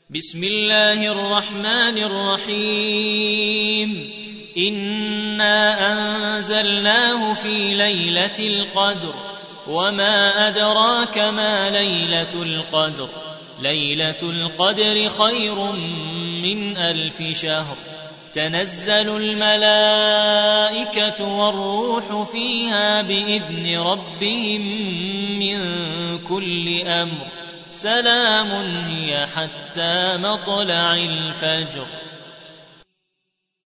بسم الله الرحمن الرحيم إنا أنزلناه في ليلة القدر وما أدراك ما ليلة القدر ليلة القدر خير من 1000 شهر تنزل الملائكة والروح فيها بإذن ربهم من كل أمر سلام هي حتى مطلع الفجر